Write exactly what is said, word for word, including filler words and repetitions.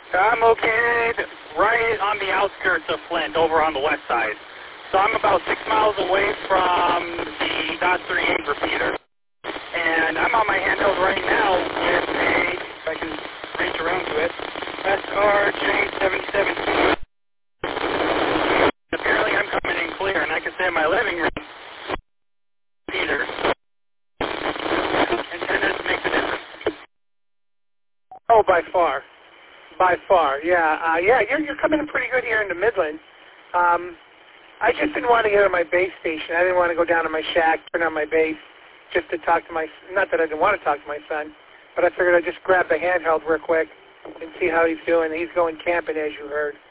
I'm located right on the outskirts of Flint, over on the west side. So I'm about six miles away from the dot three eight repeater. And I'm on my handheld right now with a, if I can reach around to it, S R J seventy-seven. Apparently I'm coming in clear, and I can say in my living room, repeater. Antennas make the difference. Oh, by far. By far, yeah. Uh, yeah, you're, you're coming in pretty good here in the Midlands. Um, I just didn't want to get on my base station. I didn't want to go down to my shack, turn on my base, just to talk to my, not that I didn't want to talk to my son, but I figured I'd just grab the handheld real quick and see how he's doing. He's going camping, as you heard.